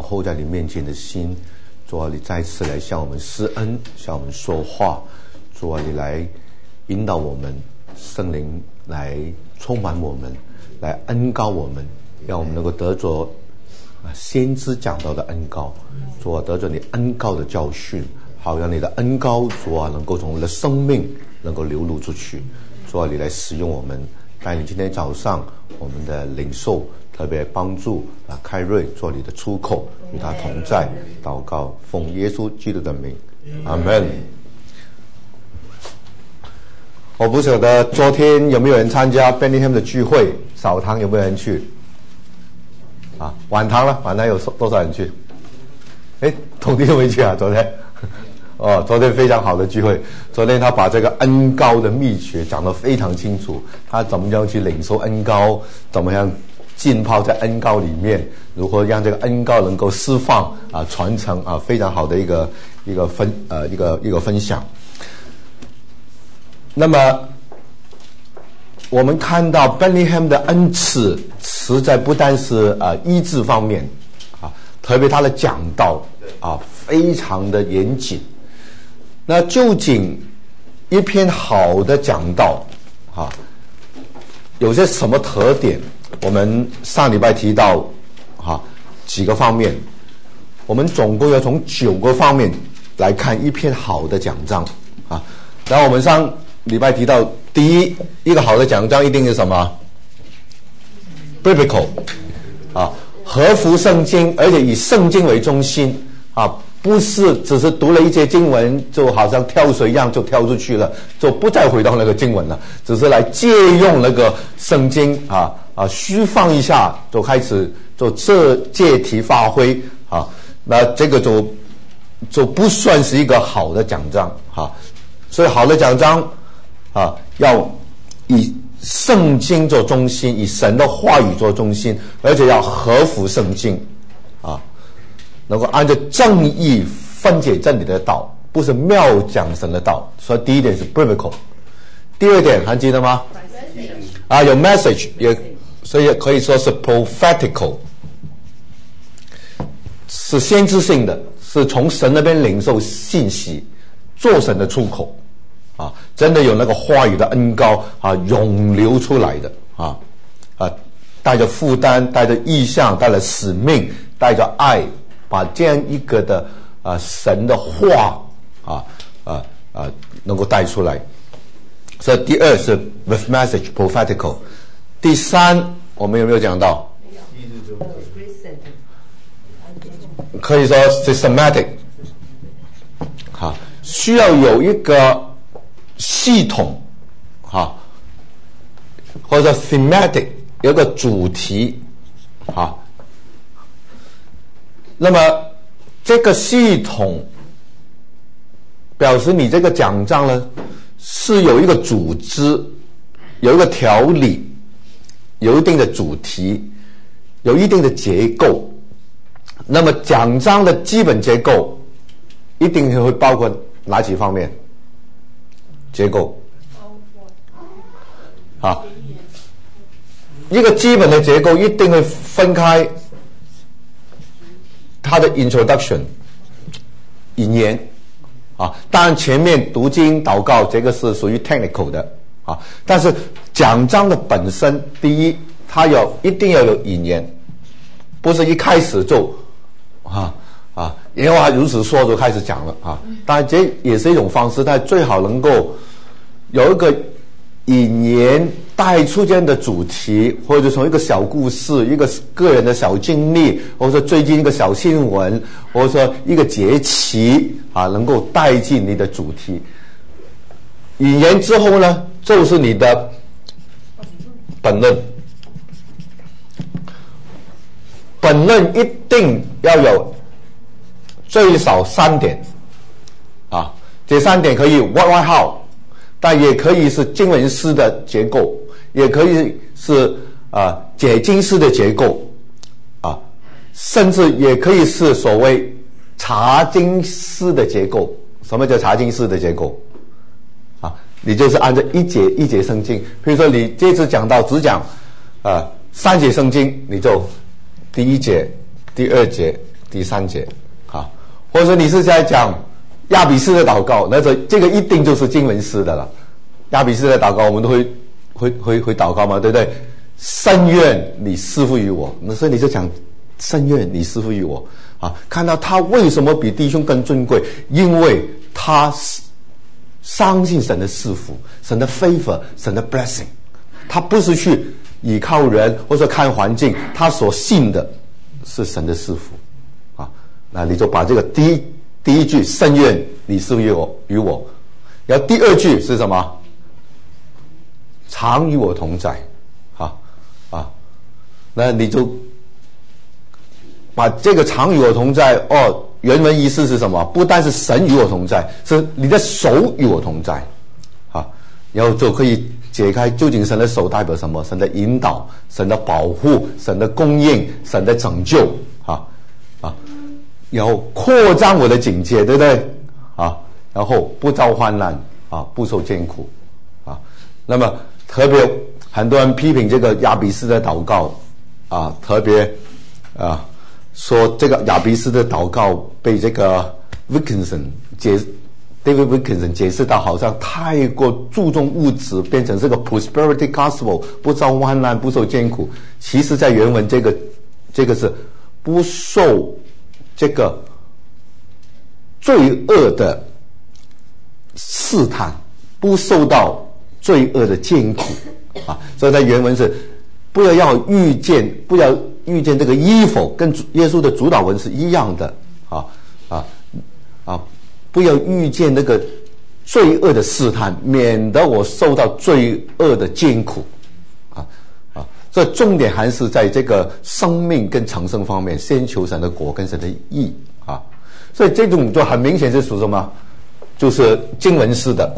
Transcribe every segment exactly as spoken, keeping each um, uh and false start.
候在你面前的心。主啊，你再次来向我们施恩，向我们说话。主啊，你来引导我们，圣灵来充满我们，来恩膏我们，让我们能够得着先知讲到的恩膏。主啊，得着你恩膏的教训，好让你的恩膏，主啊，能够从我们的生命能够流露出去。主啊，你来使用我们，带领今天早上我们的领受，特别帮助啊开瑞做你的出口，与他同在。祷告奉耶稣基督的名，阿门。我不晓得昨天有没有人参加 Bethlehem 的聚会，早堂有没有人去？啊，晚堂了，晚堂有多少人去？哎，统弟有没有去啊？昨天？哦，昨天非常好的聚会。昨天他把这个恩膏的秘诀讲得非常清楚，他怎么样去领受恩膏，怎么样浸泡在恩膏里面，如何让这个恩膏能够释放啊传承啊，非常好的一个一个分呃一个一个分享。那么我们看到 Bethlehem 的恩赐实在不单是啊医治方面啊，特别他的讲道啊非常的严谨。那究竟一篇好的讲道啊有些什么特点？我们上礼拜提到啊几个方面，我们总共要从九个方面来看一篇好的讲章啊。然后我们上礼拜提到，第一，一个好的讲章一定是什么 ？biblical 啊，合乎圣经，而且以圣经为中心啊，不是只是读了一节经文，就好像跳水一样就跳出去了，就不再回到那个经文了，只是来借用那个圣经啊啊，虚放一下就开始就这借题发挥啊，那这个就就不算是一个好的讲章啊，所以好的讲章。啊，要以圣经做中心，以神的话语做中心，而且要合乎圣经，啊，能够按照正义分解真理的道，不是妙讲神的道。所以第一点是 biblical， 第二点还记得吗？啊，有 message， 也所以也可以说是 prophetical， 是先知性的，是从神那边领受信息，做神的出口。啊，真的有那个话语的恩膏啊，涌流出来的啊啊，带着负担，带着意向，带着使命，带着爱，把这样一个的啊神的话啊啊啊能够带出来。所以第二是 with message prophetical， 第三我们有没有讲到？可以说 systematic， 好，需要有一个系统啊，或者 thematic 有个主题啊，那么这个系统表示你这个讲章呢是有一个组织，有一个条理，有一定的主题，有一定的结构。那么讲章的基本结构一定会包括哪几方面？结构啊，一个基本的结构一定会分开它的 introduction 引言啊，当然前面读经祷告这个是属于 technical 的啊，但是讲章的本身，第一它有一定要有引言，不是一开始就啊啊，因为他如此说就开始讲了啊，当然这也是一种方式，但最好能够有一个引言带出这样的主题，或者从一个小故事，一个个人的小经历，或者说最近一个小新闻，或者说一个节期啊，能够带进你的主题。引言之后呢，就是你的本论。本论一定要有最少三点啊，这三点可以 what why how， 但也可以是经文诗的结构，也可以是啊解经诗的结构啊，甚至也可以是所谓查经诗的结构。什么叫查经诗的结构啊？你就是按照一节一节圣经，比如说你这次讲到只讲啊三节圣经，你就第一节、第二节、 第三节啊，或者说你是在讲亚比斯的祷告，那这这个一定就是经文诗的了。亚比斯的祷告我们都会会会会祷告嘛，对不对？甚愿你赐福于我，那所以你就讲甚愿你赐福于我啊。看到他为什么比弟兄更尊贵，因为他相信神的赐福，神的 favor， 神的 blessing， 他不是去依靠人或者看环境，他所信的是神的赐福啊。那你就把这个第一第一句甚愿你赐福于我于我，然后第二句是什么？常与我同在啊啊，那你就把这个常与我同在哦，原文意思是什么？不但是神与我同在，是你的手与我同在啊，然后就可以解开究竟神的手代表什么？神的引导，神的保护，神的供应，神的拯救啊啊，然后扩张我的警戒，对不对啊？然后不遭患难啊，不受艰苦啊。那么特别很多人批评这个亚比斯的祷告啊，特别啊说这个亚比斯的祷告被这个 Wilkinson 解 David Wilkinson 解释到好像太过注重物质，变成这个 prosperity gospel， 不遭患难，不受艰苦。其实在原文这个这个是不受这个罪恶的试探，不受到罪恶的艰苦啊，所以在原文是不要要遇见，不要遇见这个衣服，跟耶稣的主导文是一样的啊啊啊，不要遇见那个罪恶的试探，免得我受到罪恶的艰苦啊啊，所以重点还是在这个生命跟长生方面，先求神的国跟神的义啊，所以这种就很明显是属什么？就是经文式的。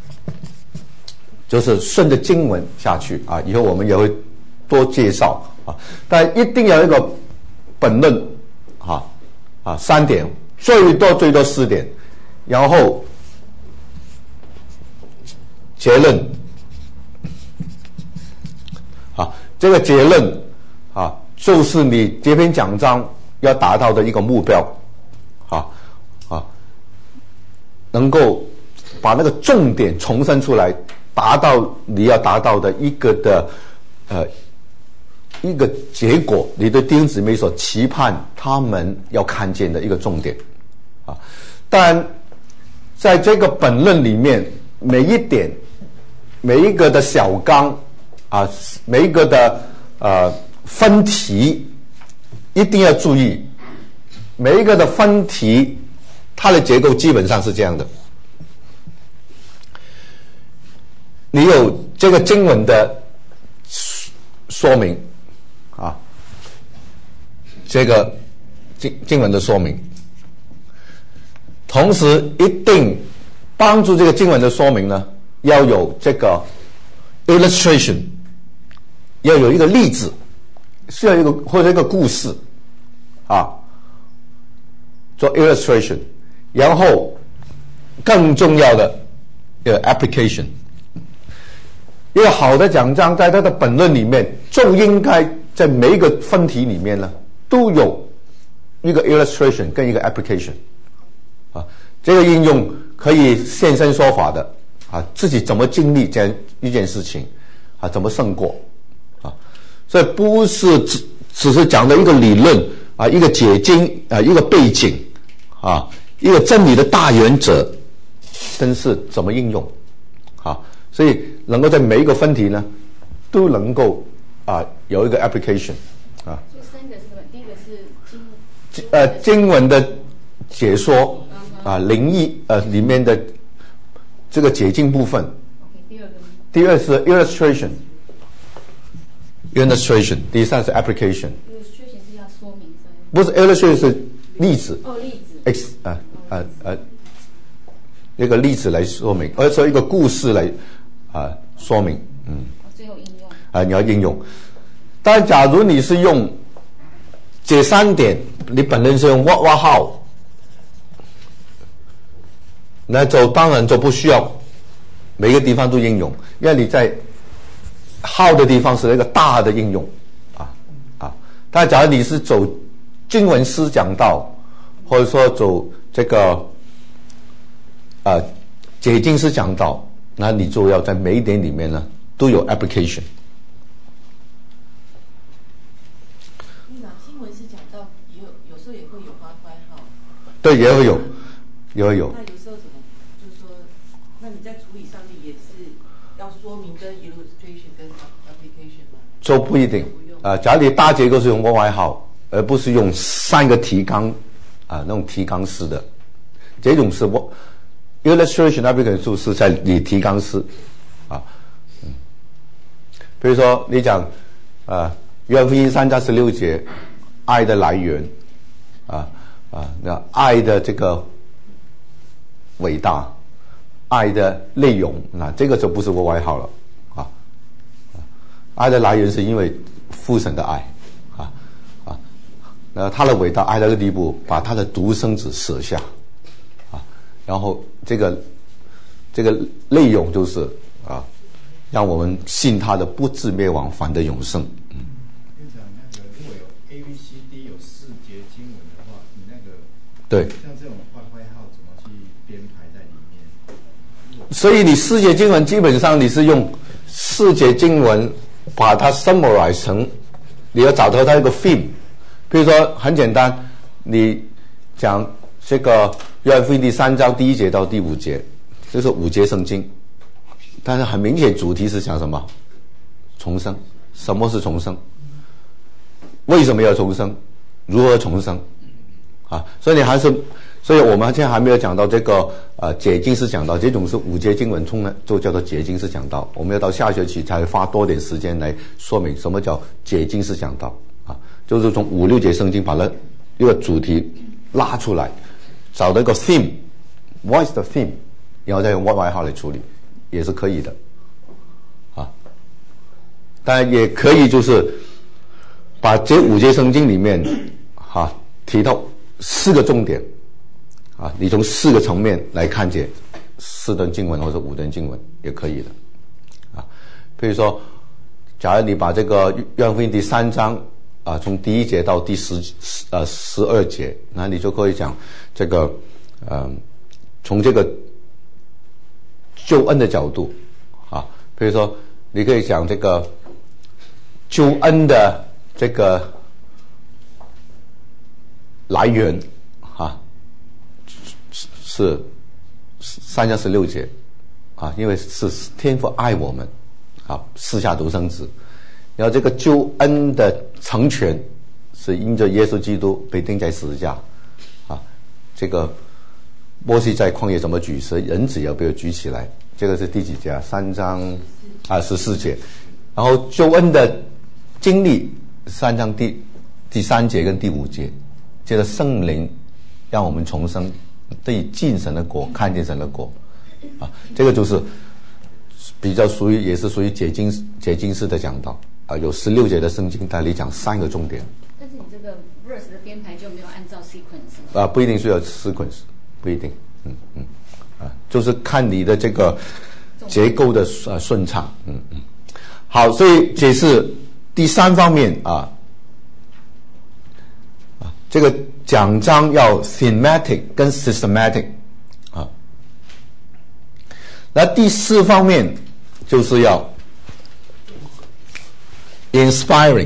就是顺着经文下去啊，以后我们也会多介绍啊，但一定要有一个本论啊啊三点，最多最多四点，然后结论啊，这个结论啊，就是你这篇讲章要达到的一个目标啊啊，能够把那个重点重申出来。达到你要达到的一个的呃一个结果，你对弟兄姊妹所期盼他们要看见的一个重点啊。当然在这个本论里面，每一点每一个的小纲啊，每一个的呃分题一定要注意，每一个的分题它的结构基本上是这样的。你有这个经文的说明啊，这个经经文的说明，同时一定帮助这个经文的说明呢，要有这个 illustration， 要有一个例子，需要一个或者一个故事啊，做 illustration， 然后更重要的一个 application。一个好的讲章在它的本论里面就应该在每一个分题里面呢都有一个 illustration 跟一个 application 啊，这个应用可以现身说法的啊，自己怎么经历这样一件事情啊，怎么胜过啊，所以不是只只是讲的一个理论啊，一个解经啊，一个背景啊，一个真理的大原则，但是怎么应用啊，所以能够在每一个分题呢，都能够啊有一个 application 啊。 这三个是什么？第一个是经呃经文的解说啊，灵异呃里面的这个解经部分。 Okay, 第二个呢？ 第二是 illustration，illustration， 第三是 application。illustration 是要说明， 不是 illustration 是例子。 哦，例子。 X 啊啊啊，一个例子来说明，而且一个故事来。啊，说明，嗯， 最后应用啊，你要应用。但假如你是用这三点，你本人是用 what what how， 那就当然就不需要每个地方都应用，因为你在 how 的地方是一个大的应用啊啊。但假如你是走经文师讲道，或者说走这个呃解经师讲道，那你就要在每一点里面呢都有 application。 经文是讲到有有时候也会有花乖号， 对，也会有，也会有。 那有时候怎么就是说，那你在处理上面也是要说明跟 illustration 跟 application 吗？ 就不一定啊、呃。假如你大结构是用外号，而不是用三个提纲啊、呃、那种提纲式的，这种是我 illustration application 就是在你提纲式啊。嗯，比如说你讲啊，约翰福音三章十六节，爱的来源啊啊，那爱的这个伟大，爱的内容，那这个就不是我外号了啊。爱的来源是因为父神的爱啊啊，那他的伟大爱到这个地步，把他的独生子舍下啊，然后这个这个内容就是啊，让我们信他的不至灭亡，反得永生。嗯， 院长，那个如果有 A B C D 有四节经文的话，你那个对， 像这种坏坏号怎么去编排在里面？ 所以你四节经文基本上你是用四节经文把它 summarize 成，你要找到它一个 theme。比如说很简单，你讲这个约翰福音第三章第一节到第五节，就是五节圣经，但是很明显主题是讲什么？重生。什么是重生？为什么要重生？如何重生？啊，所以你还是，所以我们现在还没有讲到这个呃解经式讲道，这种是五节经文冲呢，就叫做解经式讲道。我们要到下学期才会花多点时间来说明什么叫解经式讲道啊，就是从五六节圣经把它一个主题拉出来，找到一个 theme，what is the theme， 然后再用外外号来处理，也是可以的啊。当然也可以就是把这五节圣经里面哈、啊、提到四个重点啊，你从四个层面来看见四段经文或者五段经文也可以的啊。比如说，假如你把这个约翰福音第三章啊，从第一节到第十呃十二节，那你就可以讲这个呃，从这个救恩的角度啊，比如说你可以讲这个救恩的这个来源啊，是三章十六节啊，因为是天父爱我们啊，赐下独生子。然后这个救恩的成全是因着耶稣基督被钉在十字架啊，这个摩西在旷野怎么举蛇，人子要被举起来，这个是第几节啊？三章啊十四节。然后救恩的经历三章第第三节跟第五节，接着圣灵让我们重生，得以进神的国，看见神的国啊，这个就是比较属于也是属于解经解经式的讲道啊，有十六节的圣经，它里讲三个重点。 但是你这个 verse 的编排就没有按照 sequence 啊，不一定需要 sequence， 不一定，嗯嗯，啊，就是看你的这个结构的呃顺畅，嗯嗯。好，所以解释第三方面啊，啊，这个讲章要 thematic 跟 systematic 啊，那第四方面就是要 inspiring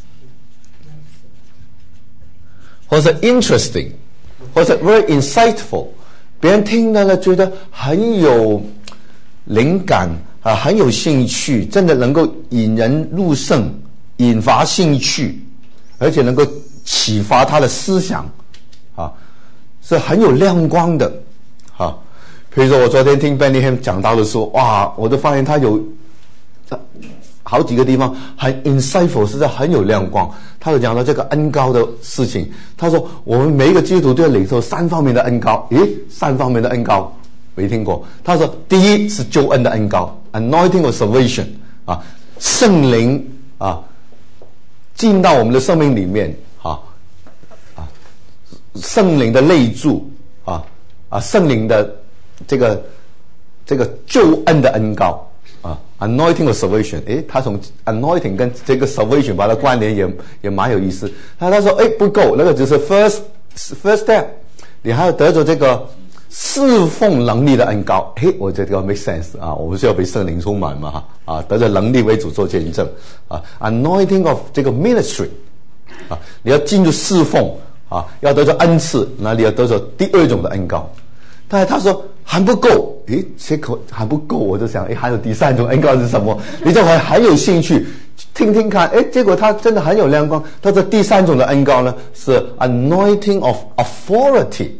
或者 interesting 或者 very insightful， 别人听了呢觉得很有灵感啊，很有兴趣，真的能够引人入胜，引发兴趣，而且能够启发他的思想啊，是很有亮光的啊。比如说我昨天听 Benny Hinn 讲到的时候，哇，我都发现他有好几个地方很 insightful， 实在很有亮光。他有讲到这个恩膏的事情，他说我们每一个基督徒都要领受三方面的恩膏。诶，三方面的恩膏没听过。他说第一是救恩的恩膏 anointing of salvation 啊，圣灵啊进到我们的生命里面啊啊，圣灵的内住啊啊，圣灵的这个这个救恩的恩膏啊 anointing of salvation， 诶，他从 anointing 跟这个 salvation 把它关联也也蛮有意思。他他说，诶，不够，那个只是 first first step， 你还要得着这个侍奉能力的恩膏。诶，我觉得这个 make sense 啊，我们是要被圣灵充满嘛，啊，得着能力为主做见证啊 ，anointing of 这个 ministry 啊，你要进入侍奉啊，要得着恩赐，那你要得着第二种的恩膏。但是他说还不够，诶，这口还不够，我就想，诶，还有第三种恩膏是什么？你就还很有兴趣听听看，诶，结果他真的很有亮光。他说第三种的恩膏呢是 anointing of authority，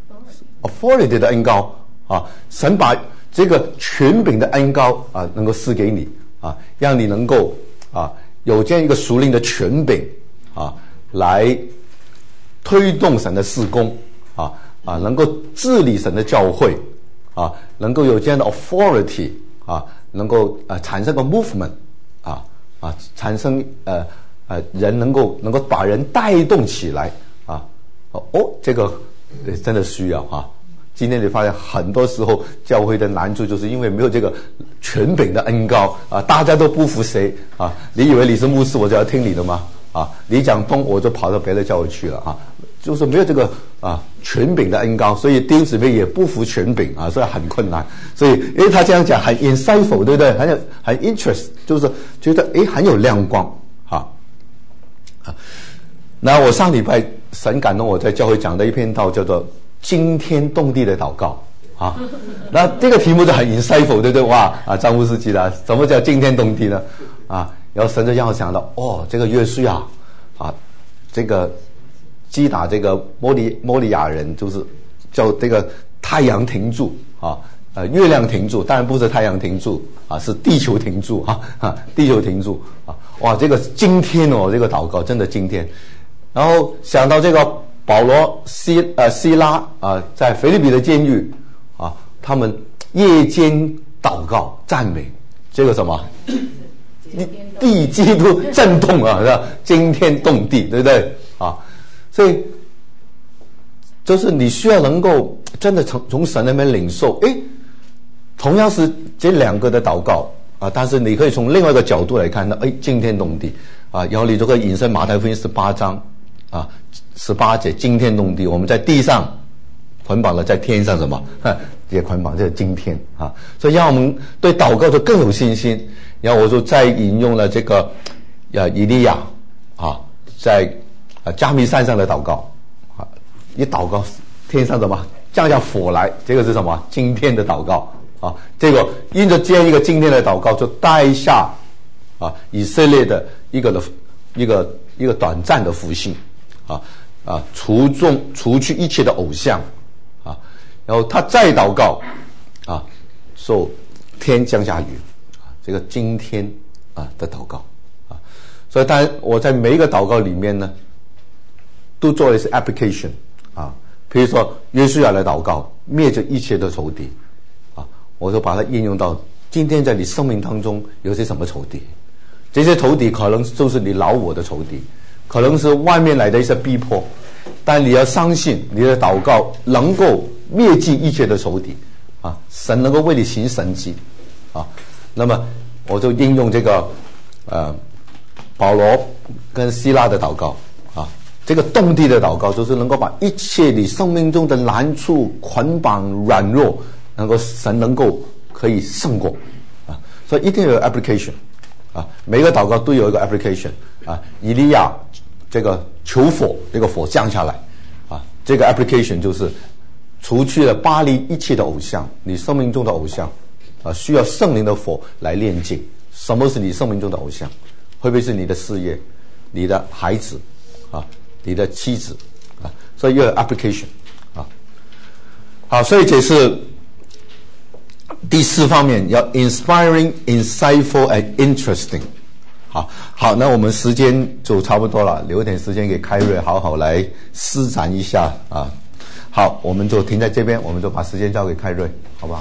authority 的恩膏啊，神把这个权柄的恩膏啊，能够赐给你啊，让你能够啊有这样一个属灵的权柄啊，来推动神的事工啊。啊，能够治理神的教会，啊，能够有这样的 authority， 啊，能够呃产生个 movement， 啊啊，产生呃呃人能够能够把人带动起来，啊，哦，这个真的需要啊。今天你发现很多时候教会的难处就是因为没有这个权柄的恩膏啊，大家都不服谁啊？你以为你是牧师，我就要听你的吗？啊，你讲东我就跑到别的教会去了啊。就是没有这个啊权柄的恩膏，所以弟兄姊妹也不服权柄啊，所以很困难。所以因为他这样讲很 insightful， 对不对？很有很 interest， 就是觉得诶很有亮光啊啊。那我上礼拜神感动我在教会讲的一篇道叫做惊天动地的祷告啊。那这个题目就很 insightful， 对不对？哇啊，张牧师记得什么叫惊天动地呢？啊，然后神就让我想到哦，这个约书亚啊，这个。击打这个摩利摩利亚人，就是叫这个太阳停住啊，呃，月亮停住，当然不是太阳停住啊，是地球停住啊，啊，地球停住啊，哇，这个惊天哦，这个祷告真的惊天。然后想到这个保罗西呃西拉啊，在腓立比的监狱啊，他们夜间祷告赞美，这个什么地基都震动啊，是吧？惊天动地，对不对啊？所以，就是你需要能够真的从从神那边领受，诶，同样是这两个的祷告啊，但是你可以从另外一个角度来看到，诶，惊天动地啊，然后你就可以引申马太福音十八章啊，十八节惊天动地，我们在地上捆绑了，在天上什么也捆绑，这个惊天啊，所以让我们对祷告就更有信心。然后我就再引用了这个啊以利亚啊，在啊，加密山上的祷告啊，一祷告天上什么降下火来，这个是什么惊天的祷告啊？这个因着这样一个惊天的祷告，就带下啊以色列的一个的一个一个短暂的复兴啊啊，除众除去一切的偶像啊，然后他再祷告啊，受天降下雨啊，这个惊天啊的祷告啊，所以当然我在每一个祷告里面呢。都做的是 application 啊，比如说约书亚的祷告，灭绝一切的仇敌啊，我就把它应用到今天在你生命当中有些什么仇敌，这些仇敌可能就是你老我的仇敌，可能是外面来的一些逼迫，但你要相信你的祷告能够灭尽一切的仇敌啊，神能够为你行神迹啊，那么我就应用这个呃保罗跟希拉的祷告。这个动地的祷告就是能够把一切你生命中的难处、捆绑、软弱，能够神能够可以胜过啊，所以一定要有 application 啊，每个祷告都有一个 application 啊。以利亚这个求火，这个火降下来啊，这个 application 就是除去了巴黎一切的偶像，你生命中的偶像啊，需要圣灵的火来炼净。什么是你生命中的偶像？会不会是你的事业、你的孩子啊？你的妻子啊，所以要有 application 啊。好，所以这是第四方面，要 inspiring, insightful and interesting。好，好，那我们时间就差不多了，留点时间给凯瑞好好来施展一下啊。好，我们就停在这边，我们就把时间交给凯瑞，好不好？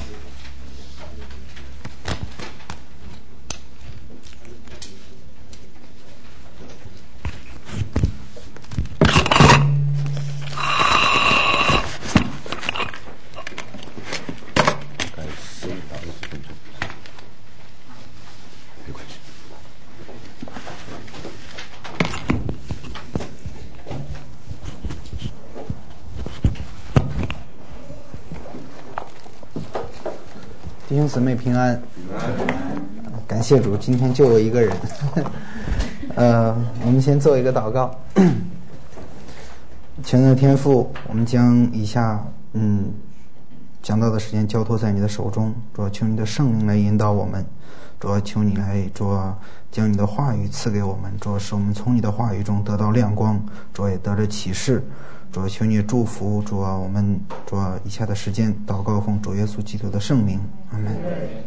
弟兄姊妹平安，感谢主，今天就我一个人。呃，我们先做一个祷告。全能的天父，我们将以下嗯讲到的时间交托在你的手中，主要求你的圣灵来引导我们，主要求你来主要将你的话语赐给我们，主要使我们从你的话语中得到亮光，主要也得着启示。主要求你祝福，主啊，我们主啊以下的时间祷告奉主耶稣基督的圣名，阿门。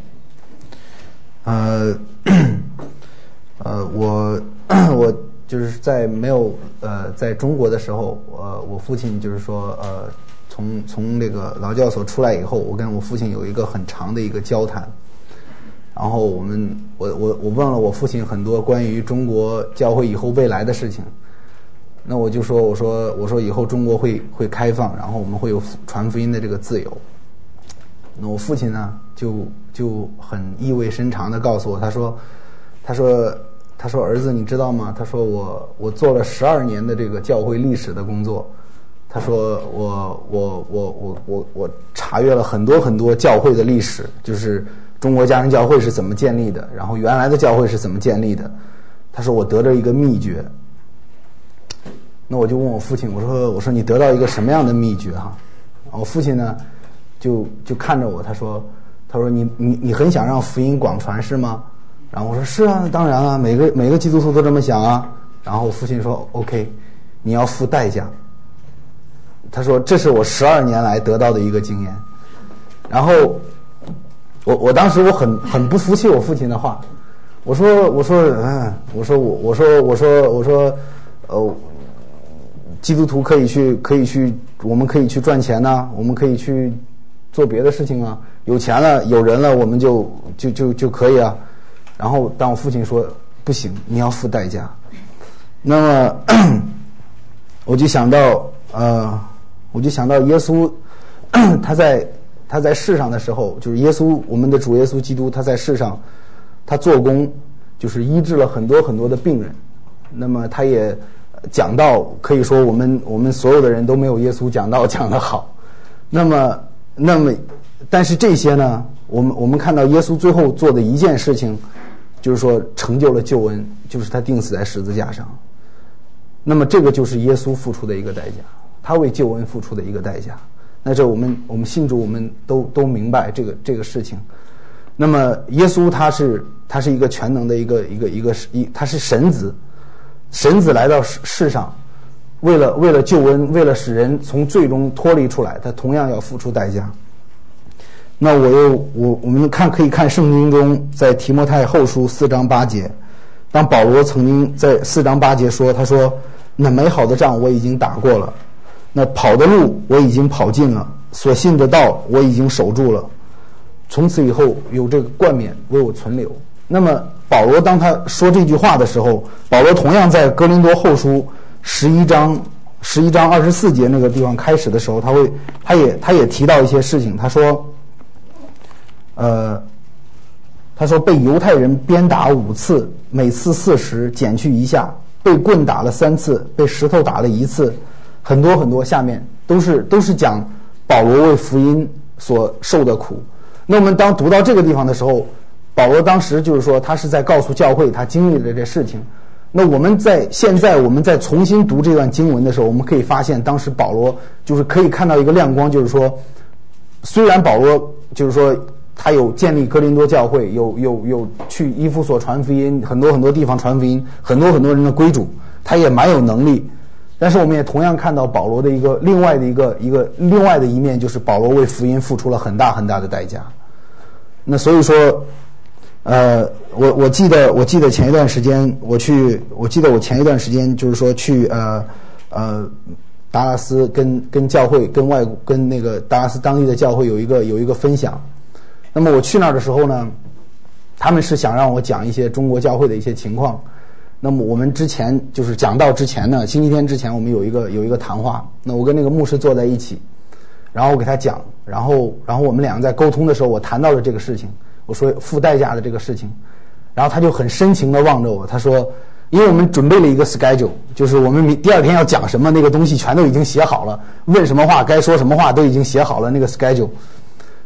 呃呃，我我就是在没有呃在中国的时候，呃，我父亲就是说呃从从那个劳教所出来以后，我跟我父亲有一个很长的一个交谈，然后我们我我我问了我父亲很多关于中国教会以后未来的事情。那我就说，我说，我说以后中国会会开放，然后我们会有传福音的这个自由。那我父亲呢，就就很意味深长地告诉我，他说，他说，他说儿子，你知道吗？他说我我做了十二年的这个教会历史的工作，他说我我我我我我查阅了很多很多教会的历史，就是中国家人教会是怎么建立的，然后原来的教会是怎么建立的。他说我得了一个秘诀。那我就问我父亲，我说我说你得到一个什么样的秘诀哈？我父亲呢，就就看着我，他说他说你你你很想让福音广传是吗？然后我说是啊，当然啊，每个每个基督徒都这么想啊。然后我父亲说 OK， 你要付代价。他说这是我十二年来得到的一个经验。然后我我当时我很很不服气我父亲的话，我说我说嗯，我说我我说我说我说呃。基督徒可以去，可以去，我们可以去赚钱呐、啊，我们可以去做别的事情啊。有钱了，有人了，我们就就就就可以啊。然后，当我父亲说不行，你要付代价。那么，我就想到，呃，我就想到耶稣，他在他在世上的时候，就是耶稣，我们的主耶稣基督，他在世上，他做工就是医治了很多很多的病人。那么，他也讲道可以说我们我们所有的人都没有耶稣讲道讲得好，那么那么但是这些呢，我们我们看到耶稣最后做的一件事情，就是说成就了救恩，就是他钉死在十字架上。那么这个就是耶稣付出的一个代价，他为救恩付出的一个代价。那这我们我们信主我们都都明白这个这个事情。那么耶稣他是他是一个全能的一个一个一个一他是神子。神子来到世上，为了为了救恩，为了使人从罪中脱离出来，他同样要付出代价。那我又我我们看可以看圣经中，在提摩太后书四章八节，当保罗曾经在四章八节说，他说：“那美好的仗我已经打过了，那跑的路我已经跑尽了，所信的道我已经守住了，从此以后有这个冠冕为我存留。”那么保罗当他说这句话的时候，保罗同样在哥林多后书十一章十一章二十四节那个地方开始的时候，他会他也他也提到一些事情。他说，呃，他说被犹太人鞭打五次，每次四十，减去一下；被棍打了三次，被石头打了一次，很多很多。下面都是都是讲保罗为福音所受的苦。那我们当读到这个地方的时候，保罗当时就是说，他是在告诉教会他经历了这事情。那我们在现在我们在重新读这段经文的时候，我们可以发现，当时保罗就是可以看到一个亮光，就是说，虽然保罗就是说他有建立哥林多教会，有有有去以弗所传福音，很多很多地方传福音，很多很多人的归主，他也蛮有能力。但是我们也同样看到保罗的一个另外的一个一个另外的一面，就是保罗为福音付出了很大很大的代价。那所以说。呃，我我记得我记得前一段时间我去，我记得我前一段时间就是说去呃呃达拉斯跟跟教会跟外跟那个达拉斯当地的教会有一个有一个分享。那么我去那儿的时候呢，他们是想让我讲一些中国教会的一些情况。那么我们之前就是讲到之前呢，星期天之前我们有一个有一个谈话。那我跟那个牧师坐在一起，然后我给他讲，然后然后我们两个在沟通的时候，我谈到了这个事情。我说付代价的这个事情，然后他就很深情地望着我，他说，因为我们准备了一个 schedule， 就是我们第二天要讲什么，那个东西全都已经写好了，问什么话该说什么话都已经写好了那个 schedule。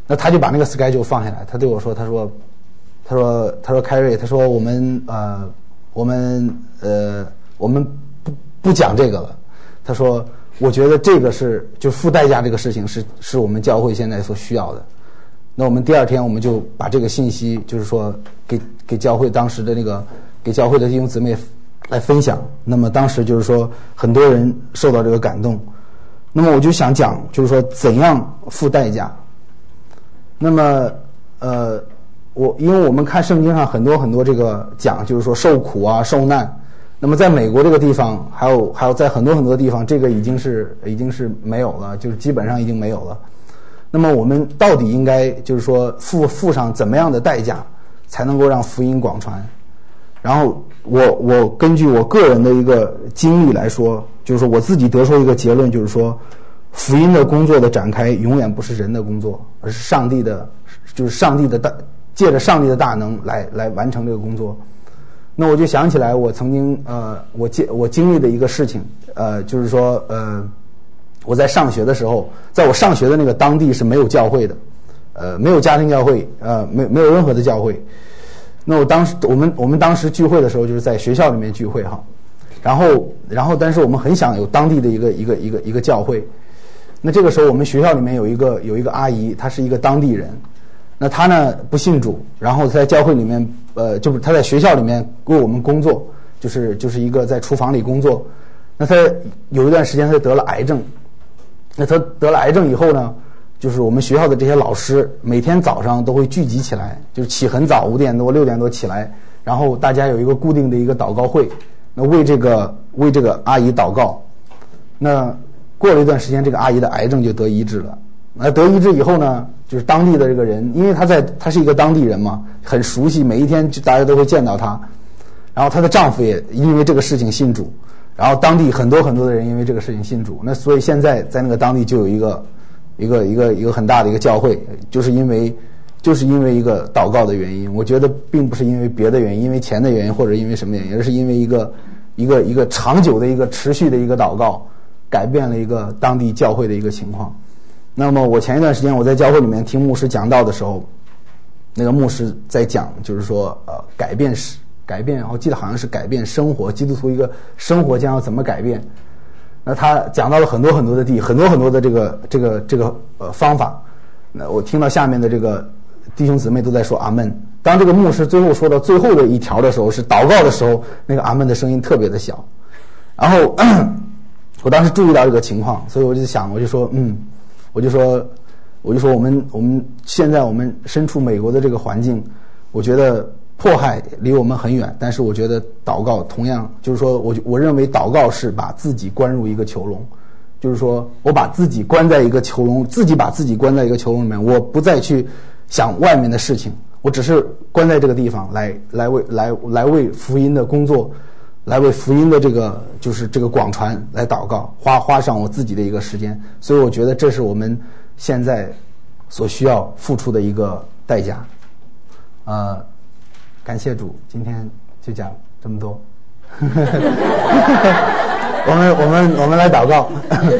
那他就把那个 schedule 放下来，他对我说，他说，他说，他说凯瑞，他说我们呃，我们呃，我们不不讲这个了。他说，我觉得这个是就付代价这个事情是是我们教会现在所需要的。那我们第二天我们就把这个信息，就是说给给教会当时的那个给教会的弟兄姊妹来分享。那么当时就是说很多人受到这个感动。那么我就想讲，就是说怎样付代价。那么，呃，我因为我们看圣经上很多很多这个讲，就是说受苦啊、受难。那么在美国这个地方，还有还有在很多很多地方，这个已经是已经是没有了，就是基本上已经没有了。那么我们到底应该就是说付付上怎么样的代价，才能够让福音广传？然后我我根据我个人的一个经历来说，就是说我自己得出一个结论，就是说。福音的工作的展开永远不是人的工作，而是上帝的，就是上帝的大，借着上帝的大能来来完成这个工作。那我就想起来，我曾经呃，我经我经历的一个事情，呃，就是说呃，我在上学的时候，在我上学的那个当地是没有教会的，呃，没有家庭教会，呃，没没有任何的教会。那我当时我们我们当时聚会的时候，就是在学校里面聚会哈，然后然后但是我们很想有当地的一个一个一个一个教会。那这个时候，我们学校里面有一个有一个阿姨，她是一个当地人。那她呢不信主，然后在教会里面，呃，就是她在学校里面为我们工作，就是就是一个在厨房里工作。那她有一段时间，她得了癌症。那她得了癌症以后呢，就是我们学校的这些老师每天早上都会聚集起来，就是起很早，五点多六点多起来，然后大家有一个固定的一个祷告会，那为这个为这个阿姨祷告。那过了一段时间，这个阿姨的癌症就得医治了。那得医治以后呢，就是当地的这个人，因为她在她是一个当地人嘛，很熟悉，每一天就大家都会见到她。然后她的丈夫也因为这个事情信主，然后当地很多很多的人因为这个事情信主。那所以现在在那个当地就有一个一个一个一个很大的一个教会，就是因为就是因为一个祷告的原因。我觉得并不是因为别的原因，因为钱的原因或者因为什么原因，而是因为一个一个一个长久的一个持续的一个祷告。改变了一个当地教会的一个情况。那么我前一段时间我在教会里面听牧师讲道的时候，那个牧师在讲，就是说呃改变是改变，我记得好像是改变生活，基督徒一个生活将要怎么改变。那他讲到了很多很多的地，很多很多的这个这个这个呃方法。那我听到下面的这个弟兄姊妹都在说阿门。当这个牧师最后说到最后的一条的时候，是祷告的时候，那个阿门的声音特别的小。然后我当时注意到这个情况，所以我就想，我就说，嗯，我就说，我就说，我们我们现在我们身处美国的这个环境，我觉得迫害离我们很远，但是我觉得祷告同样，就是说我我认为祷告是把自己关入一个囚笼，就是说我把自己关在一个囚笼，自己把自己关在一个囚笼里面，我不再去想外面的事情，我只是关在这个地方来来为来来为福音的工作。来为福音的这个就是这个广传来祷告，花花上我自己的一个时间，所以我觉得这是我们现在所需要付出的一个代价。呃，感谢主，今天就讲这么多。我们我们我们来祷告。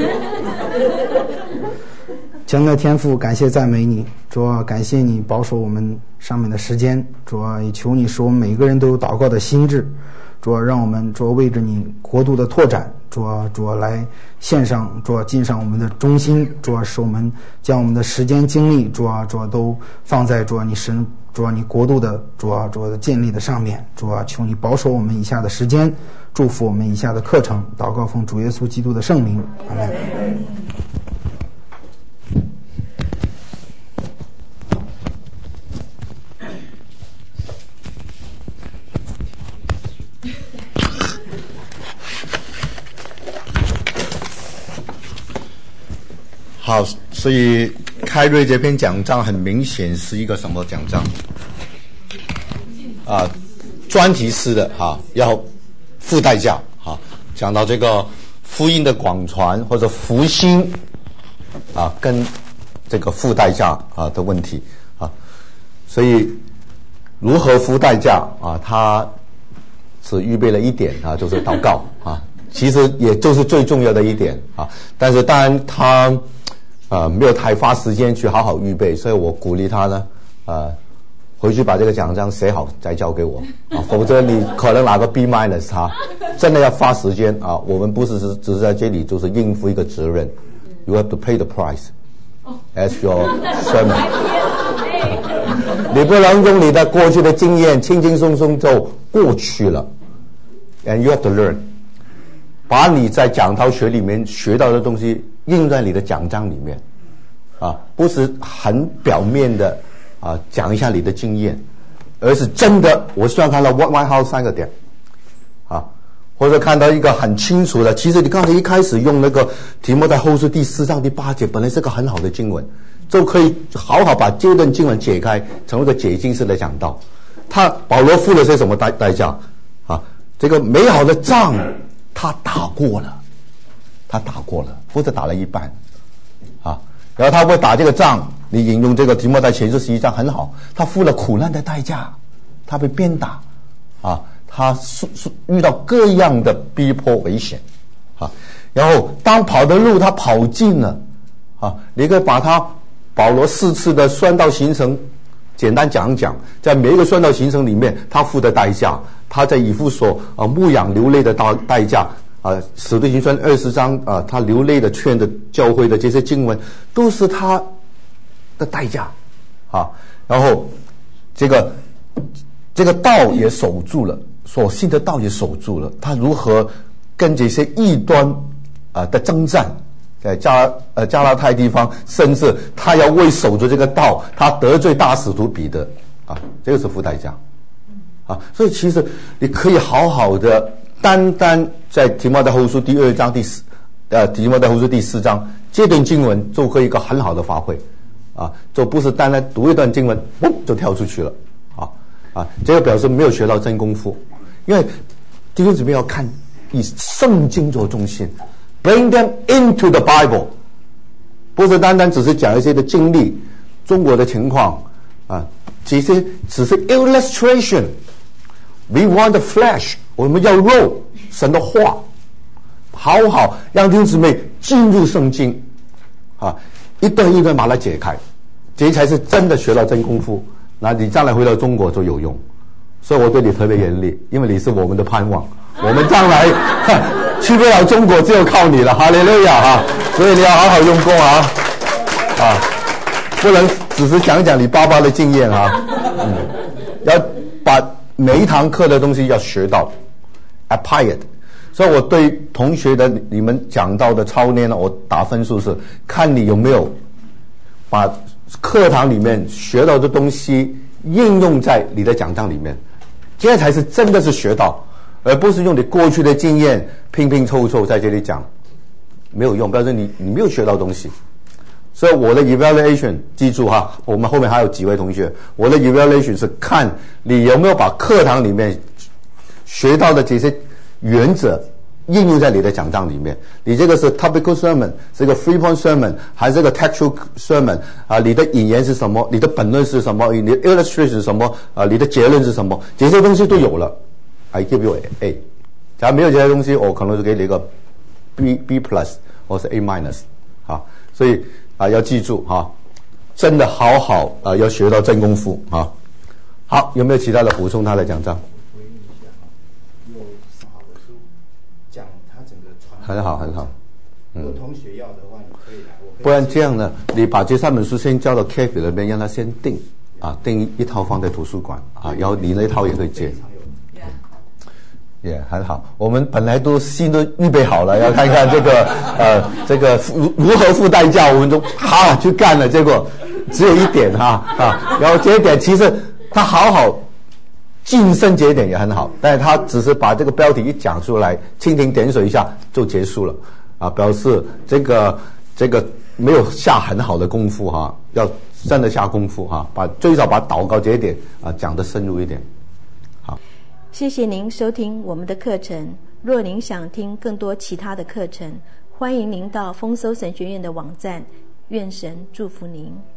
亲爱的天父，感谢赞美你，主啊，感谢你保守我们上面的时间，主啊，也求你使我们每个人都有祷告的心智。主啊，让我们主啊为着你国度的拓展，主啊主啊来献上，主啊尽上我们的忠心，主啊使我们将我们的时间精力，主啊主啊都放在主啊你神主啊你国度的主啊主啊的建立的上面，主啊求你保守我们以下的时间，祝福我们以下的课程，祷告奉主耶稣基督的圣名，阿门。 好，所以开瑞这篇讲章很明显是一个什么讲章啊？专题式的哈，要付代价哈。讲到这个福音的广传或者福星啊，跟这个付代价啊的问题啊，所以如何付代价啊？他只预备了一点啊，就是祷告啊，其实也就是最重要的一点啊。但是当然他。 呃没有太花时间去好好预备，所以我鼓励他呢，呃，回去把这个奖章写好再交给我啊，否则你可能拿个 B minus 哈，真的要花时间啊。我们不是只只是在这里就是应付一个责任 ，you have to pay the price as your sermon 。你不能用你的过去的经验轻轻松松就过去了 ，and you have to learn， 把你在讲道学里面学到的东西应用在你的讲章里面，啊，不是很表面的啊讲一下你的经验，而是真的。我希望看到 What White House 三个点，啊，或者看到一个很清楚的。其实你刚才一开始用那个提摩太后书第四章第八节，本来是个很好的经文。就可以好好把这段经文解开，成为一个解经式的讲道。他保罗付了些什么代代价啊？这个美好的仗他打过了，他打过了，或者打了一半啊。然后他会打这个仗，你引用这个提摩太前书十一章很好，他付了苦难的代价，他被鞭打啊，他遇到各样的逼迫危险啊。然后当跑的路他跑尽了啊，你可以把他保罗四次的宣道行程简单讲讲，在每一个宣道行程里面他付的代价，他在以弗所啊牧养流泪的代代价啊，使徒行传二十章啊他流泪的劝的教会的这些经文都是他的代价啊。然后这个这个道也守住了，所信的道也守住了，他如何跟这些异端啊的征战，在加呃加拉太地方，甚至他要为守住这个道，他得罪大使徒彼得啊，这个是付代价啊。所以其实你可以好好的单单在提摩太后书第二章第四呃提摩太后书第四章这段经文就可以一个很好的发挥啊，就不是单单读一段经文嘣就跳出去了啊啊，这个表示没有学到真功夫，因为弟兄姊妹要看以圣经做中心。Bring them into the Bible， 不是单单只是讲一些的经历，中国的情况啊，这些只是 illustration。We want the flesh， 我们要肉，神的话，好好让弟兄姊妹进入圣经啊，一段一段把它解开，这才是真的学到真功夫。那你将来回到中国就有用。所以我对你特别严厉，因为你是我们的盼望，我们将来去不了中国，只有靠你了，哈利路亚啊！所以你要好好用功啊，啊，不能只是讲讲你爸爸的经验啊，嗯，要把每一堂课的东西要学到 ，apply it。所以我对同学的你们讲到的操练呢，我打分数是看你有没有把课堂里面学到的东西应用在你的讲章里面，这才是真的是学到。而不是用你过去的经验拼拼凑凑在这里讲，没有用，表示你你没有学到东西。所以我的 evaluation 记住哈，我们后面还有几位同学，我的 evaluation 是看你有没有把课堂里面学到的这些原则应用在你的讲章里面。你这个是 topical sermon， 是一个 three point sermon， 还是一个 textual sermon 啊？你的引言是什么？你的本论是什么？你的 illustration 是什么？啊，你的结论是什么？这些东西都有了。I give you A， 假如没有这些东西，我可能就给你一个 B B plus 或是 A minus 啊。所以啊，要记住哈、啊，真的好好啊，要学到真功夫啊。好，有没有其他的补充他的讲章？ 回应一下哈，有好的书讲他整个传很好很好。 如果同学要的话，你可以来。我可以不然这样呢，你把这三本书先交到 Kathy 那边，让他先订啊，订一套放在图书馆啊，然后你那套也可以借。也、yeah, 很好，我们本来都心都预备好了，要看看这个呃这个如如何付代价，我们就哈去干了，结果只有一点哈啊，然后这一点其实他好好晋升这一点也很好，但是他只是把这个标题一讲出来，蜻蜓点水一下就结束了啊，表示这个这个没有下很好的功夫哈，要真的下功夫哈，把最少把祷告这一点啊讲得深入一点。 谢谢您收听我们的课程。若您想听更多其他的课程，欢迎您到丰收神学院的网站。愿神祝福您。